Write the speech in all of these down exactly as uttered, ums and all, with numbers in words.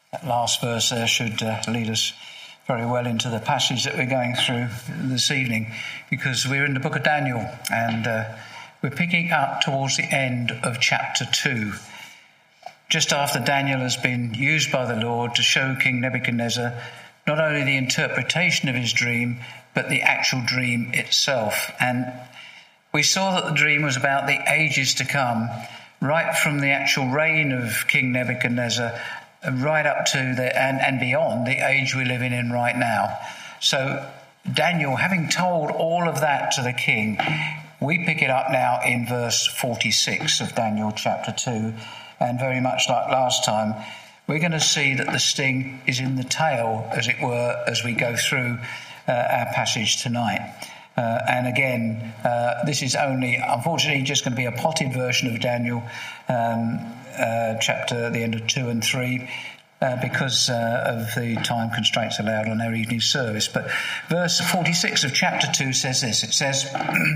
That last verse there should uh, lead us very well into the passage that we're going through this evening, because we're in the book of Daniel and uh, we're picking up towards the end of chapter two, just after Daniel has been used by the Lord to show King Nebuchadnezzar not only the interpretation of his dream, but the actual dream itself. And we saw that the dream was about the ages to come, right from the actual reign of King Nebuchadnezzar right up to the and, and beyond the age we're living in right now. So Daniel, having told all of that to the king, we pick it up now in verse forty-six of Daniel chapter two. And very much like last time, we're going to see that the sting is in the tail, as it were, as we go through uh, our passage tonight. Uh, and again, uh, this is only, unfortunately, just going to be a potted version of Daniel um, uh, chapter, the end of two and three, uh, because uh, of the time constraints allowed on our evening service. But verse forty-six of chapter two says this. It says,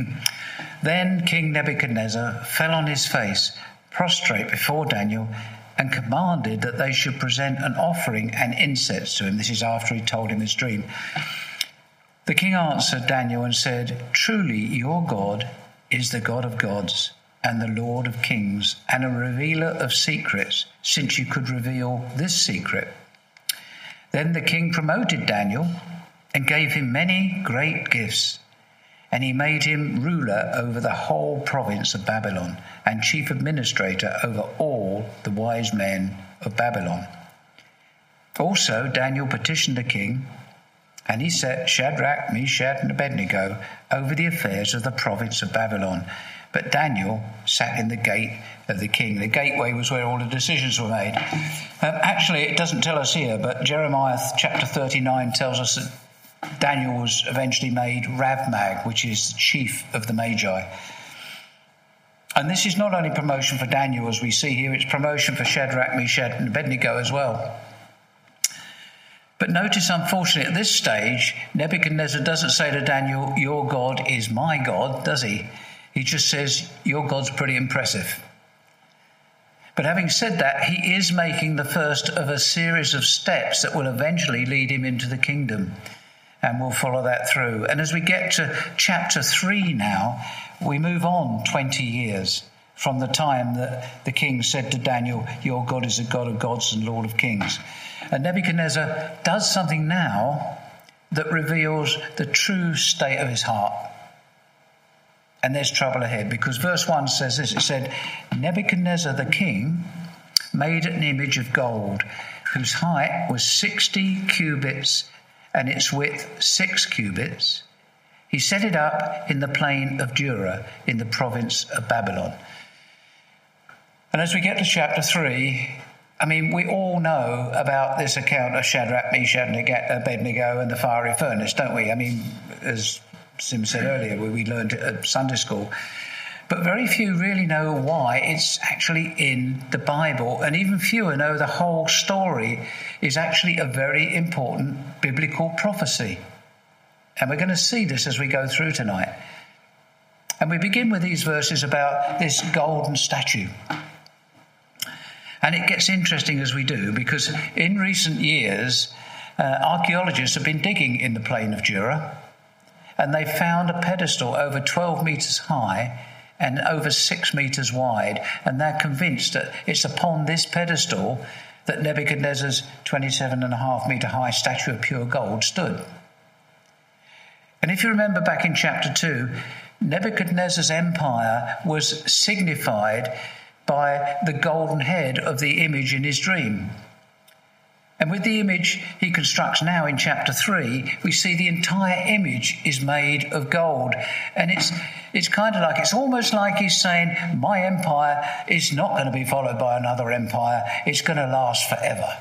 Then King Nebuchadnezzar fell on his face, prostrate before Daniel, and commanded that they should present an offering and incense to him. This is after he told him his dream. The king answered Daniel and said, Truly your God is the God of gods and the Lord of kings and a revealer of secrets, since you could reveal this secret. Then the king promoted Daniel and gave him many great gifts, and he made him ruler over the whole province of Babylon and chief administrator over all the wise men of Babylon. Also Daniel petitioned the king, and he set Shadrach, Meshach, and Abednego over the affairs of the province of Babylon. But Daniel sat in the gate of the king. The gateway was where all the decisions were made. Um, actually, it doesn't tell us here, but Jeremiah chapter thirty-nine tells us that Daniel was eventually made Rav-mag, which is the chief of the Magi. And this is not only promotion for Daniel, as we see here, it's promotion for Shadrach, Meshach, and Abednego as well. But notice, unfortunately, at this stage, Nebuchadnezzar doesn't say to Daniel, your God is my God, does he? He just says, your God's pretty impressive. But having said that, he is making the first of a series of steps that will eventually lead him into the kingdom. And we'll follow that through. And as we get to chapter three now, we move on twenty years from the time that the king said to Daniel, your God is a God of gods and Lord of kings. And Nebuchadnezzar does something now that reveals the true state of his heart. And there's trouble ahead, because verse one says this. It said, Nebuchadnezzar the king made an image of gold, whose height was sixty cubits and its width six cubits. He set it up in the plain of Dura in the province of Babylon. And as we get to chapter three, I mean, we all know about this account of Shadrach, Meshach, and Abednego and the fiery furnace, don't we? I mean, as Sim said earlier, we, we learned it at Sunday school. But very few really know why it's actually in the Bible, and even fewer know the whole story is actually a very important biblical prophecy. And we're going to see this as we go through tonight. And we begin with these verses about this golden statue. And it gets interesting as we do, because in recent years, uh, archaeologists have been digging in the plain of Dura, and they found a pedestal over twelve metres high and over six metres wide, and they're convinced that it's upon this pedestal that Nebuchadnezzar's twenty-seven and a half metre high statue of pure gold stood. And if you remember back in chapter two, Nebuchadnezzar's empire was signified by the golden head of the image in his dream. And with the image he constructs now in chapter three, we see the entire image is made of gold. And it's it's kind of like, it's almost like he's saying, my empire is not going to be followed by another empire. It's going to last forever.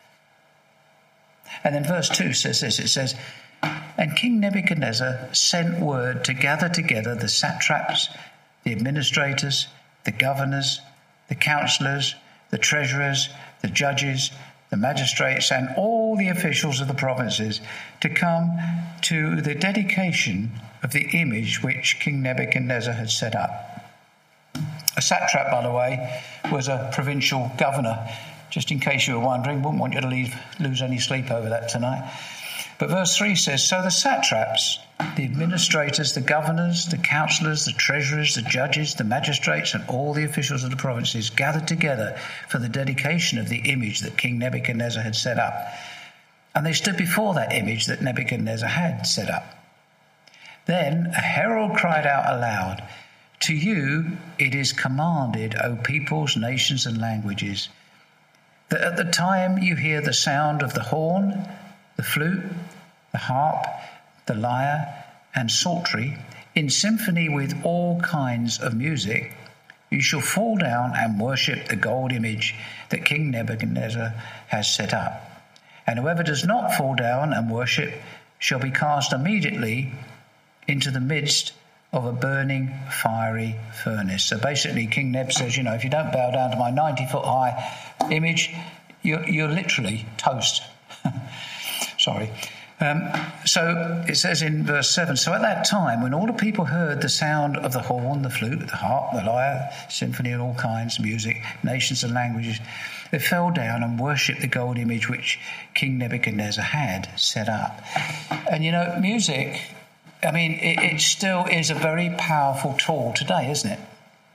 And then verse two says this, it says, And King Nebuchadnezzar sent word to gather together the satraps, the administrators, the governors, the councillors, the treasurers, the judges, the magistrates, and all the officials of the provinces to come to the dedication of the image which King Nebuchadnezzar had set up. A satrap, by the way, was a provincial governor, just in case you were wondering. Wouldn't want you to leave, lose any sleep over that tonight. But verse three says, so the satraps, the administrators, the governors, the councillors, the treasurers, the judges, the magistrates, and all the officials of the provinces gathered together for the dedication of the image that King Nebuchadnezzar had set up. And they stood before that image that Nebuchadnezzar had set up. Then a herald cried out aloud, to you it is commanded, O peoples, nations, and languages, that at the time you hear the sound of the horn, the flute, the harp, the lyre, and psaltery, in symphony with all kinds of music, you shall fall down and worship the gold image that King Nebuchadnezzar has set up. And whoever does not fall down and worship shall be cast immediately into the midst of a burning fiery furnace. So basically King Neb says, you know, if you don't bow down to my ninety foot high image, you're, you're literally toast. Sorry. Um, so it says in verse seven, so at that time, when all the people heard the sound of the horn, the flute, the harp, the lyre, symphony and all kinds of music, nations and languages, they fell down and worshipped the gold image which King Nebuchadnezzar had set up. And you know, music, I mean, it, it still is a very powerful tool today, isn't it?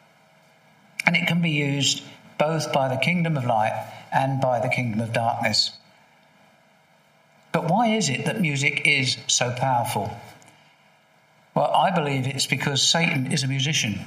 And it can be used both by the kingdom of light and by the kingdom of darkness. But why is it that music is so powerful? Well, I believe it's because Satan is a musician.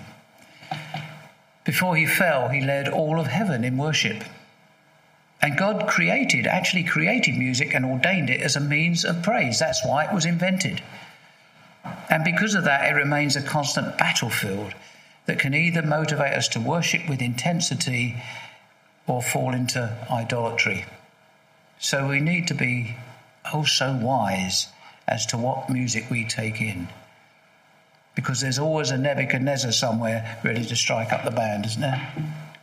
Before he fell, he led all of heaven in worship. And God created, actually created music and ordained it as a means of praise. That's why it was invented. And because of that, it remains a constant battlefield that can either motivate us to worship with intensity or fall into idolatry. So we need to be oh so wise as to what music we take in. Because there's always a Nebuchadnezzar somewhere ready to strike up the band, isn't there?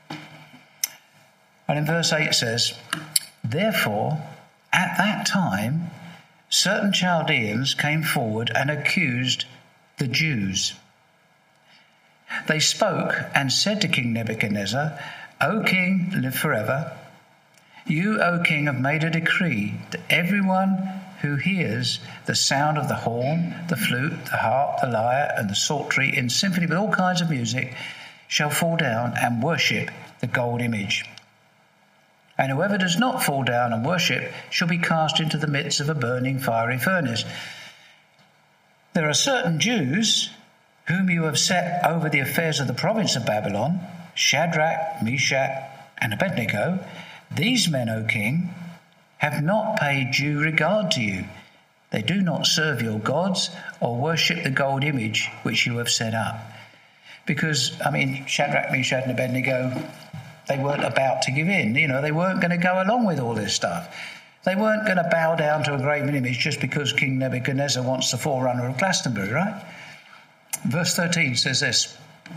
And in verse eight it says, therefore, at that time, certain Chaldeans came forward and accused the Jews. They spoke and said to King Nebuchadnezzar, O king, live forever. You, O king, have made a decree that everyone who hears the sound of the horn, the flute, the harp, the lyre, and the psaltery in symphony with all kinds of music shall fall down and worship the gold image. And whoever does not fall down and worship shall be cast into the midst of a burning fiery furnace. There are certain Jews whom you have set over the affairs of the province of Babylon, Shadrach, Meshach, and Abednego. These men, O king, have not paid due regard to you. They do not serve your gods or worship the gold image which you have set up. Because, I mean, Shadrach, Meshach, and Abednego, they weren't about to give in. You know, they weren't going to go along with all this stuff. They weren't going to bow down to a graven image just because King Nebuchadnezzar wants the forerunner of Glastonbury, right? Verse thirteen says this,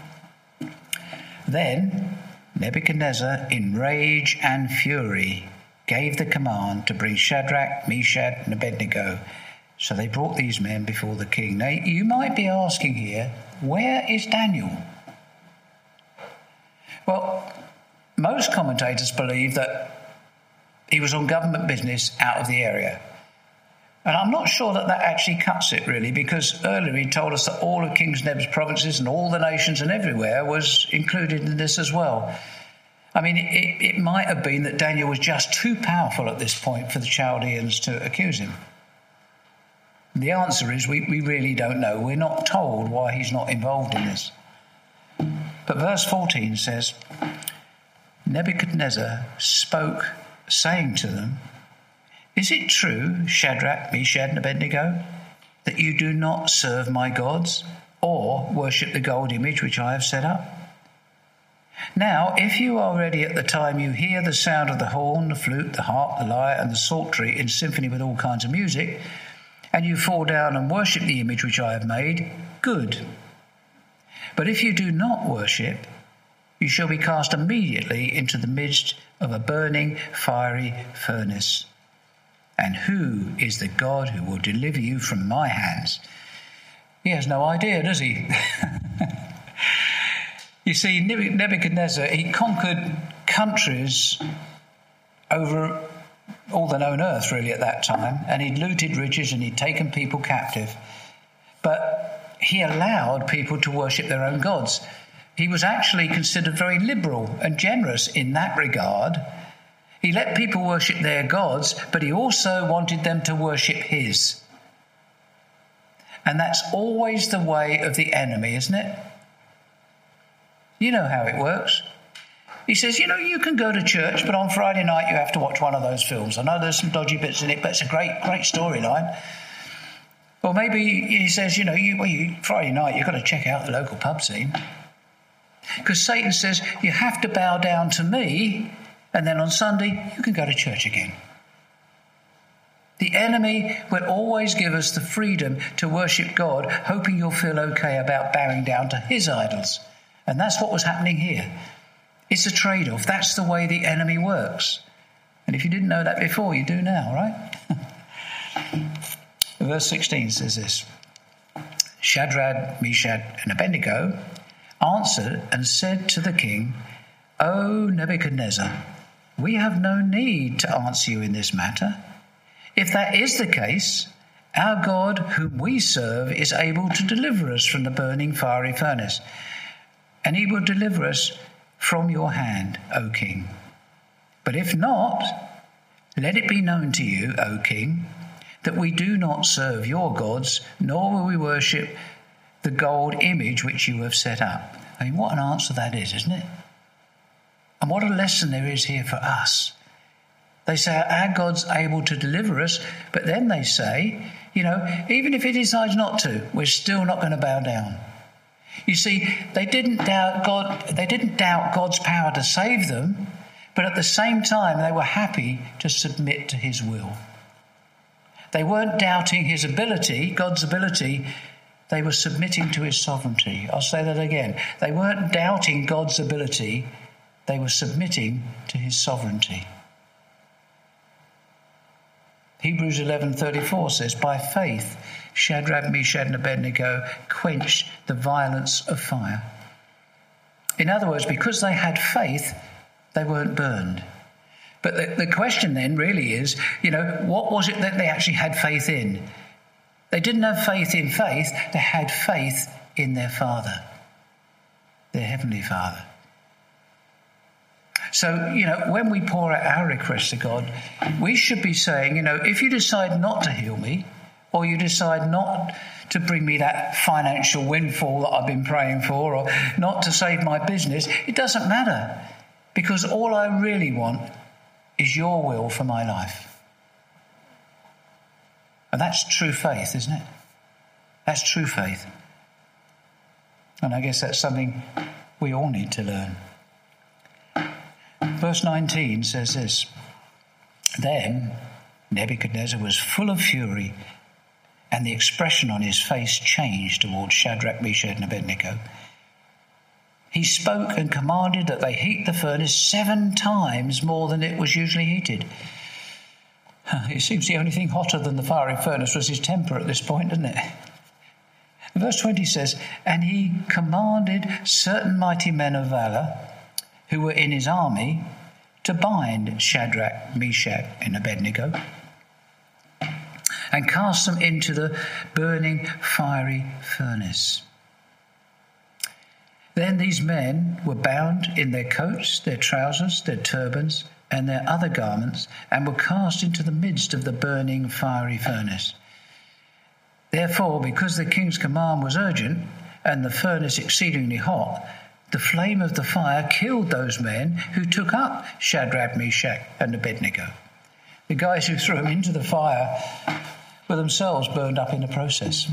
then Nebuchadnezzar, in rage and fury, gave the command to bring Shadrach, Meshach, and Abednego. So they brought these men before the king. Now, you might be asking here, where is Daniel? Well, most commentators believe that he was on government business out of the area. And I'm not sure that that actually cuts it, really, because earlier he told us that all of King Neb's provinces and all the nations and everywhere was included in this as well. I mean, it, it might have been that Daniel was just too powerful at this point for the Chaldeans to accuse him. The answer is we, we really don't know. We're not told why he's not involved in this. But verse fourteen says, Nebuchadnezzar spoke, saying to them, is it true, Shadrach, Meshach, and Abednego, that you do not serve my gods or worship the gold image which I have set up? Now, if you are ready at the time you hear the sound of the horn, the flute, the harp, the lyre, and the psaltery in symphony with all kinds of music, and you fall down and worship the image which I have made, good. But if you do not worship, you shall be cast immediately into the midst of a burning, fiery furnace. And who is the God who will deliver you from my hands? He has no idea, does he? You see, Nebuchadnezzar, he conquered countries over all the known earth, really, at that time, and he'd looted riches and he'd taken people captive. But he allowed people to worship their own gods. He was actually considered very liberal and generous in that regard. He let people worship their gods, but he also wanted them to worship his. And that's always the way of the enemy, isn't it? You know how it works. He says, you know, you can go to church, but on Friday night you have to watch one of those films. I know there's some dodgy bits in it, but it's a great, great storyline. Or maybe he says, you know, you, well, you, Friday night you've got to check out the local pub scene. Because Satan says, you have to bow down to me, and then on Sunday you can go to church again. The enemy will always give us the freedom to worship God, hoping you'll feel okay about bowing down to his idols. And that's what was happening here. It's a trade-off. That's the way the enemy works. And if you didn't know that before, you do now, right? Verse sixteen says this. Shadrach, Meshach, and Abednego answered and said to the king, O Nebuchadnezzar, we have no need to answer you in this matter. If that is the case, our God, whom we serve, is able to deliver us from the burning fiery furnace, and he will deliver us from your hand, O king. But if not, let it be known to you, O king, that we do not serve your gods, nor will we worship the gold image which you have set up. I mean, what an answer that is, isn't it? And what a lesson there is here for us. They say our God's able to deliver us, but then they say, you know, even if he decides not to, we're still not going to bow down. You see, they didn't doubt God, they didn't doubt God's power to save them, but at the same time they were happy to submit to his will. They weren't doubting his ability, God's ability, they were submitting to his sovereignty. I'll say that again. They weren't doubting God's ability, they were submitting to his sovereignty. Hebrews eleven thirty-four says, by faith, Shadrach, Meshach, and Abednego quenched the violence of fire. In other words, because they had faith, they weren't burned. But the, the question then really is, you know, what was it that they actually had faith in? They didn't have faith in faith, they had faith in their Father, their Heavenly Father. So, you know, when we pour out our requests to God, we should be saying, you know, if you decide not to heal me, or you decide not to bring me that financial windfall that I've been praying for, or not to save my business, it doesn't matter, because all I really want is your will for my life. And that's true faith, isn't it? That's true faith. And I guess that's something we all need to learn. Verse nineteen says this, then Nebuchadnezzar was full of fury, and the expression on his face changed towards Shadrach, Meshach, and Abednego. He spoke and commanded that they heat the furnace seven times more than it was usually heated. It seems the only thing hotter than the fiery furnace was his temper at this point, doesn't it? Verse twenty says, and he commanded certain mighty men of valour who were in his army to bind Shadrach, Meshach, and Abednego and cast them into the burning fiery furnace. Then these men were bound in their coats, their trousers, their turbans, and their other garments, and were cast into the midst of the burning fiery furnace. Therefore, because the king's command was urgent, and the furnace exceedingly hot, the flame of the fire killed those men who took up Shadrach, Meshach, and Abednego. The guys who threw them into the fire were themselves burned up in the process.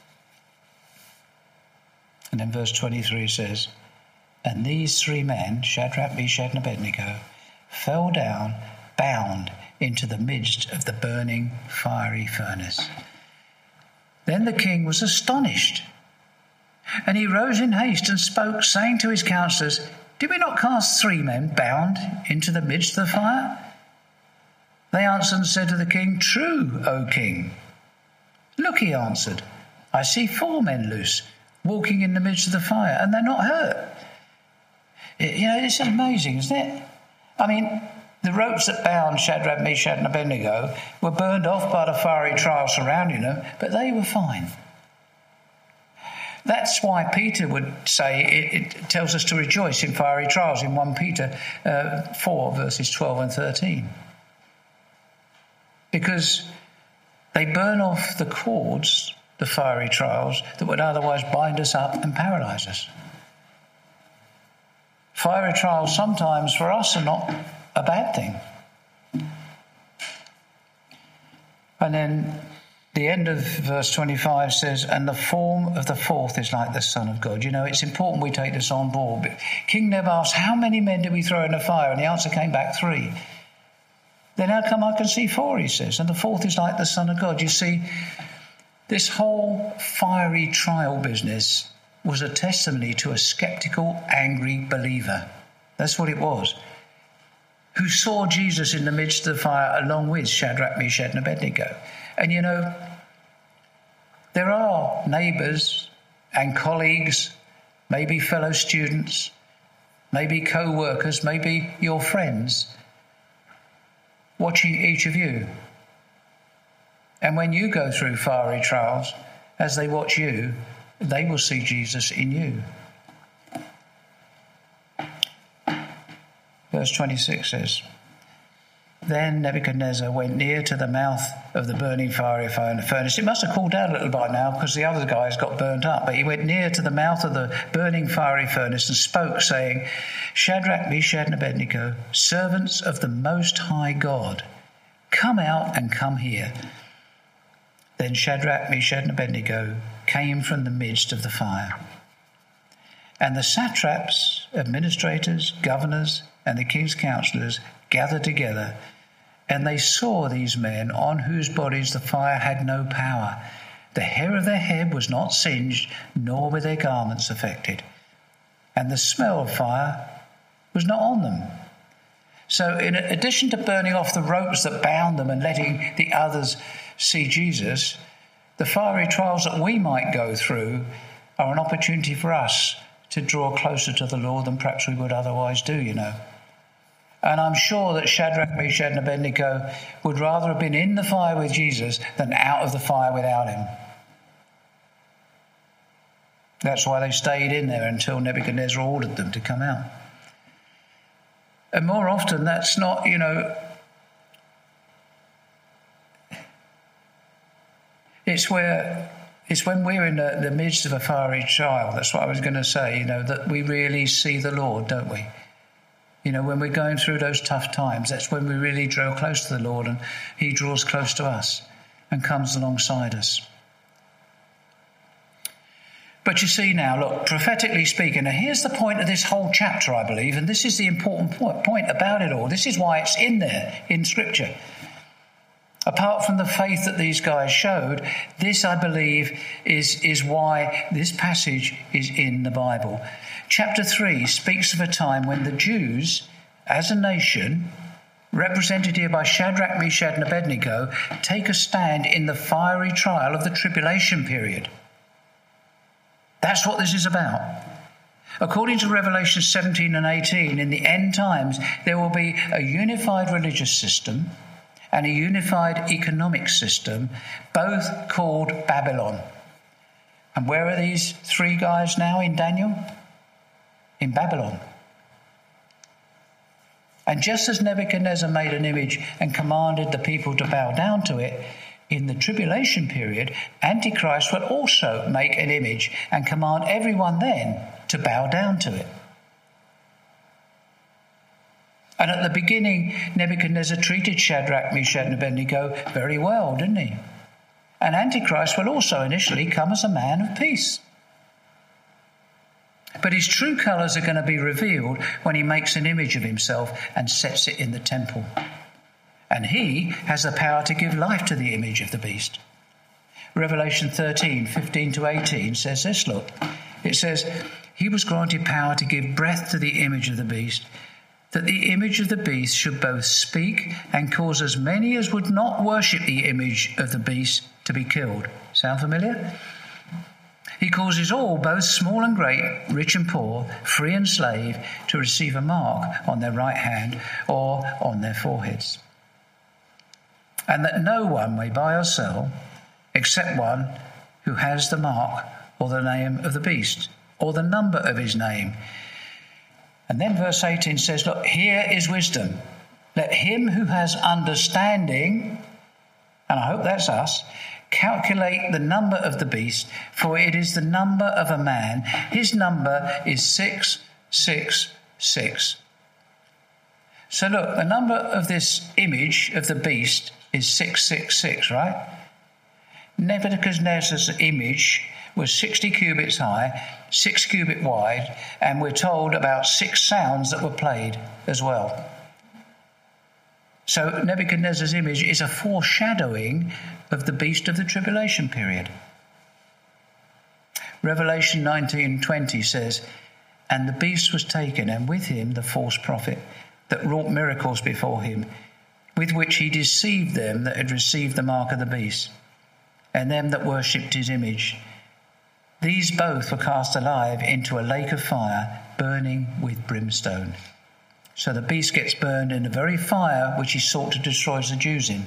And then verse twenty-three says, and these three men, Shadrach, Meshach, and Abednego, fell down, bound into the midst of the burning fiery furnace. Then the king was astonished, and he rose in haste and spoke, saying to his counselors, did we not cast three men bound into the midst of the fire? They answered and said to the king, true, O king. Look, he answered, I see four men loose, walking in the midst of the fire, and they're not hurt. You know, it's amazing, isn't it? I mean, The ropes that bound Shadrach, Meshach and Abednego were burned off by the fiery trial surrounding them, but they were fine. That's why Peter would say it, it tells us to rejoice in fiery trials in First Peter uh, four, verses twelve and thirteen. Because they burn off the cords, the fiery trials, that would otherwise bind us up and paralyse us. Fiery trials sometimes for us are not a bad thing. And then the end of verse twenty-five says, and the form of the fourth is like the Son of God. You know, it's important we take this on board. But King Neb asked, how many men did we throw in the fire? And the answer came back, three. Then how come I can see four, he says, and the fourth is like the Son of God. You see, this whole fiery trial business was a testimony to a sceptical, angry believer. That's what it was. Who saw Jesus in the midst of the fire along with Shadrach, Meshach and Abednego. And you know, there are neighbours and colleagues, maybe fellow students, maybe co-workers, maybe your friends, watching each of you. And when you go through fiery trials, as they watch you, they will see Jesus in you. Verse twenty-six says, then Nebuchadnezzar went near to the mouth of the burning fiery furnace. It must have cooled down a little by now because the other guys got burnt up. But he went near to the mouth of the burning fiery furnace and spoke, saying, Shadrach, Meshach and Abednego, servants of the Most High God, come out and come here. Then Shadrach, Meshach and Abednego came from the midst of the fire. And the satraps, administrators, governors, and the king's counselors gathered together, and they saw these men on whose bodies the fire had no power. The hair of their head was not singed, nor were their garments affected. And the smell of fire was not on them. So in addition to burning off the ropes that bound them and letting the others see Jesus, the fiery trials that we might go through are an opportunity for us to draw closer to the Lord than perhaps we would otherwise do, you know. And I'm sure that Shadrach, Meshach and Abednego would rather have been in the fire with Jesus than out of the fire without him. That's why they stayed in there until Nebuchadnezzar ordered them to come out. And more often, that's not, you know, it's where it's when we're in the, the midst of a fiery trial, that's what I was going to say, you know, that we really see the Lord, don't we? You know, when we're going through those tough times, that's when we really draw close to the Lord and he draws close to us and comes alongside us. But you see now, look, prophetically speaking, now here's the point of this whole chapter, I believe, and this is the important point about it all. This is why it's in there in Scripture. Apart from the faith that these guys showed, this, I believe, is, is why this passage is in the Bible. Chapter three speaks of a time when the Jews, as a nation, represented here by Shadrach, Meshach and Abednego, take a stand in the fiery trial of the tribulation period. That's what this is about. According to Revelation seventeen and eighteen, in the end times, there will be a unified religious system and a unified economic system, both called Babylon. And where are these three guys now in Daniel? In Babylon. And just as Nebuchadnezzar made an image and commanded the people to bow down to it, in the tribulation period, Antichrist will also make an image and command everyone then to bow down to it. And at the beginning, Nebuchadnezzar treated Shadrach, Meshach and Abednego very well, didn't he? And Antichrist will also initially come as a man of peace. But his true colours are going to be revealed when he makes an image of himself and sets it in the temple. And he has the power to give life to the image of the beast. Revelation thirteen, fifteen to eighteen says this, look. It says, he was granted power to give breath to the image of the beast, that the image of the beast should both speak and cause as many as would not worship the image of the beast to be killed. Sound familiar? He causes all, both small and great, rich and poor, free and slave, to receive a mark on their right hand or on their foreheads. And that no one may buy or sell except one who has the mark or the name of the beast or the number of his name. And then verse eighteen says, look, here is wisdom. Let him who has understanding, and I hope that's us, calculate the number of the beast, for it is the number of a man. His number is six six six. So look, the number of this image of the beast is six six six, right? Nebuchadnezzar's image was sixty cubits high, six cubit wide, and we're told about six sounds that were played as well. So Nebuchadnezzar's image is a foreshadowing of the beast of the tribulation period. Revelation nineteen twenty says, and the beast was taken, and with him the false prophet that wrought miracles before him, with which he deceived them that had received the mark of the beast, and them that worshipped his image. These both were cast alive into a lake of fire, burning with brimstone. So the beast gets burned in the very fire which he sought to destroy the Jews in.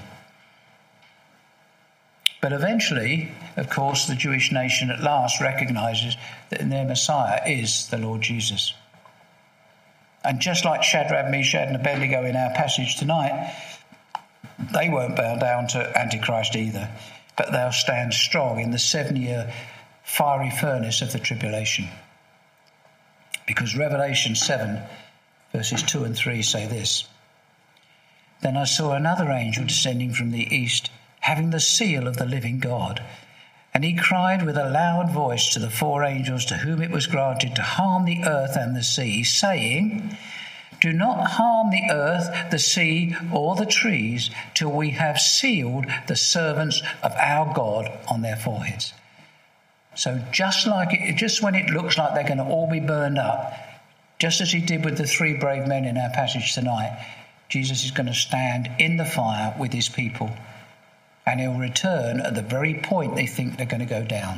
But eventually, of course, the Jewish nation at last recognises that their Messiah is the Lord Jesus. And just like Shadrach, Meshach and Abednego in our passage tonight, they won't bow down to Antichrist either, but they'll stand strong in the seven-year fiery furnace of the tribulation. Because Revelation seven, verses two and three say this. Then I saw another angel descending from the east, having the seal of the living God. And he cried with a loud voice to the four angels to whom it was granted to harm the earth and the sea, saying, do not harm the earth, the sea, or the trees, till we have sealed the servants of our God on their foreheads. So just like it, just when it looks like they're going to all be burned up, just as he did with the three brave men in our passage tonight, Jesus is going to stand in the fire with his people, and he'll return at the very point they think they're going to go down.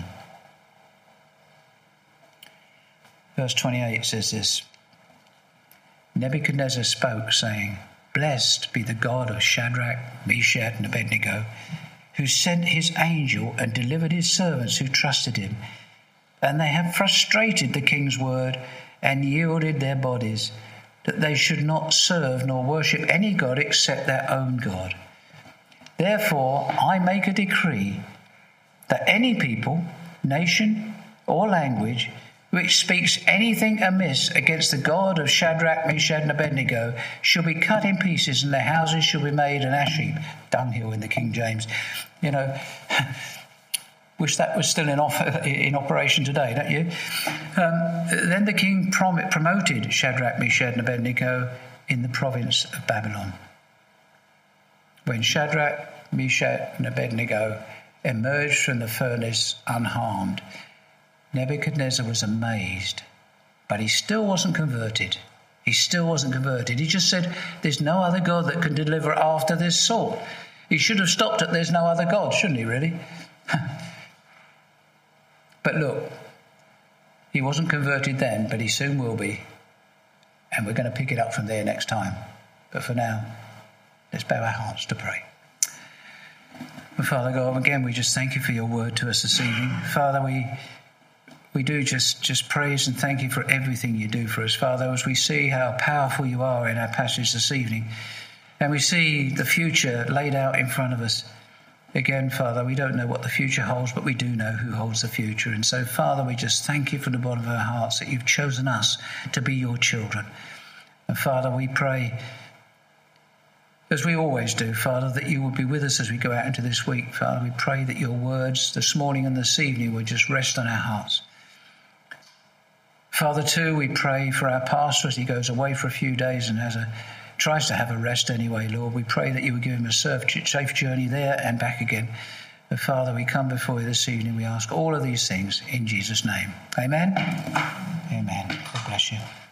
Verse twenty-eight says this. Nebuchadnezzar spoke, saying, blessed be the God of Shadrach, Meshach, and Abednego, who sent his angel and delivered his servants who trusted him. And they have frustrated the king's word and yielded their bodies, that they should not serve nor worship any god except their own God. Therefore I make a decree that any people, nation, or language which speaks anything amiss against the God of Shadrach, Meshach, and Abednego shall be cut in pieces, and their houses shall be made an ash heap, dunghill in the King James. You know, wish that was still in, off, in operation today, don't you? Um, then the king prom- promoted Shadrach, Meshach, and Abednego in the province of Babylon. When Shadrach, Meshach, and Abednego emerged from the furnace unharmed, Nebuchadnezzar was amazed, but he still wasn't converted. He still wasn't converted. He just said, there's no other God that can deliver after this sort. He should have stopped at there's no other God, shouldn't he, really? But look, he wasn't converted then, but he soon will be. And we're going to pick it up from there next time. But for now, let's bow our hearts to pray. And Father God, again, we just thank you for your word to us this evening. Father, we we do just, just praise and thank you for everything you do for us, Father, as we see how powerful you are in our passage this evening. And we see the future laid out in front of us. Again, Father, we don't know what the future holds, but we do know who holds the future. And so, Father, we just thank you from the bottom of our hearts that you've chosen us to be your children. And Father, we pray, as we always do, Father, that you will be with us as we go out into this week. Father, we pray that your words this morning and this evening will just rest on our hearts. Father, too, we pray for our pastor as he goes away for a few days and has a tries to have a rest anyway, Lord. We pray that you would give him a safe journey there and back again. But Father, we come before you this evening. We ask all of these things in Jesus' name. Amen. Amen. God bless you.